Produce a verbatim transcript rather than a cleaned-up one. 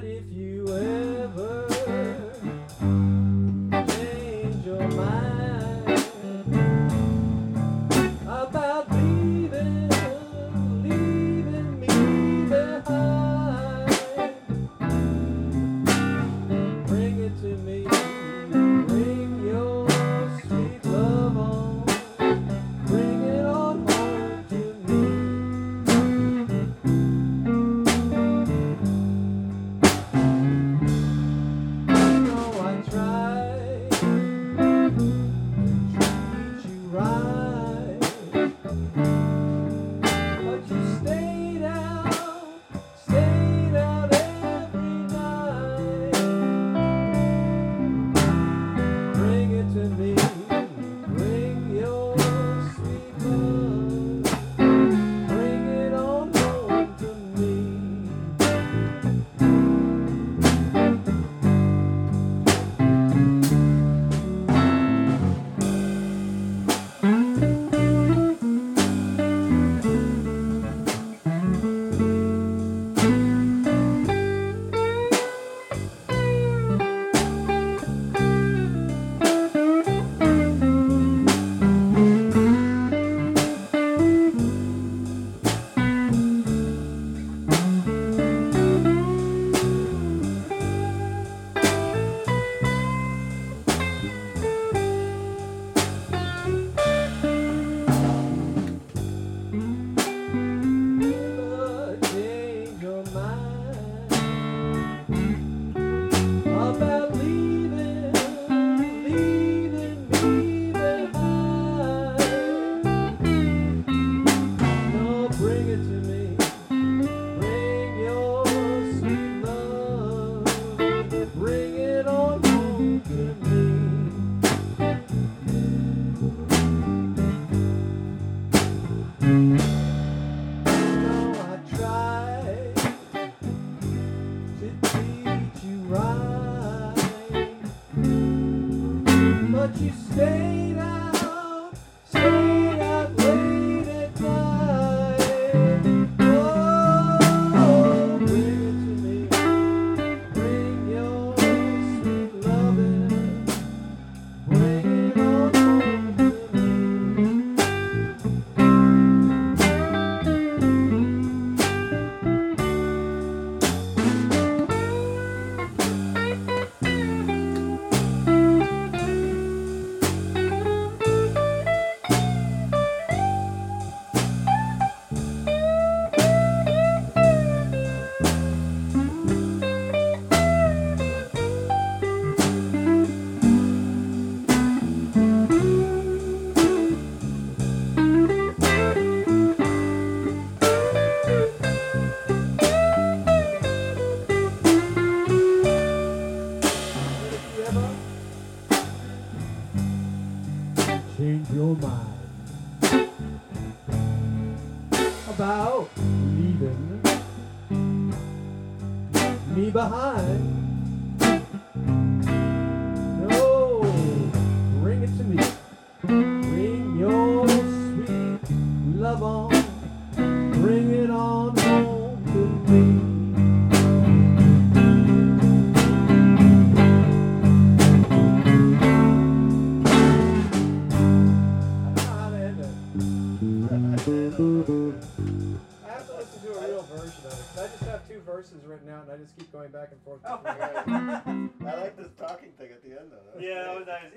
But if you ever change your mind about leaving, leaving me behind, bring it to me, bring your sweet love on, bring it on home to me. But you stayed out, stayed out late at night. Oh, bring it to me, bring your sweet loving, bring it on home to me. Change your mind about leaving me behind. No, bring it to me. Bring your sweet love on. Bring it on home to me. I have to listen to a real version of it. I just have two verses written out, and I just keep going back and forth. I like this talking thing at the end, though. Yeah, that was nice.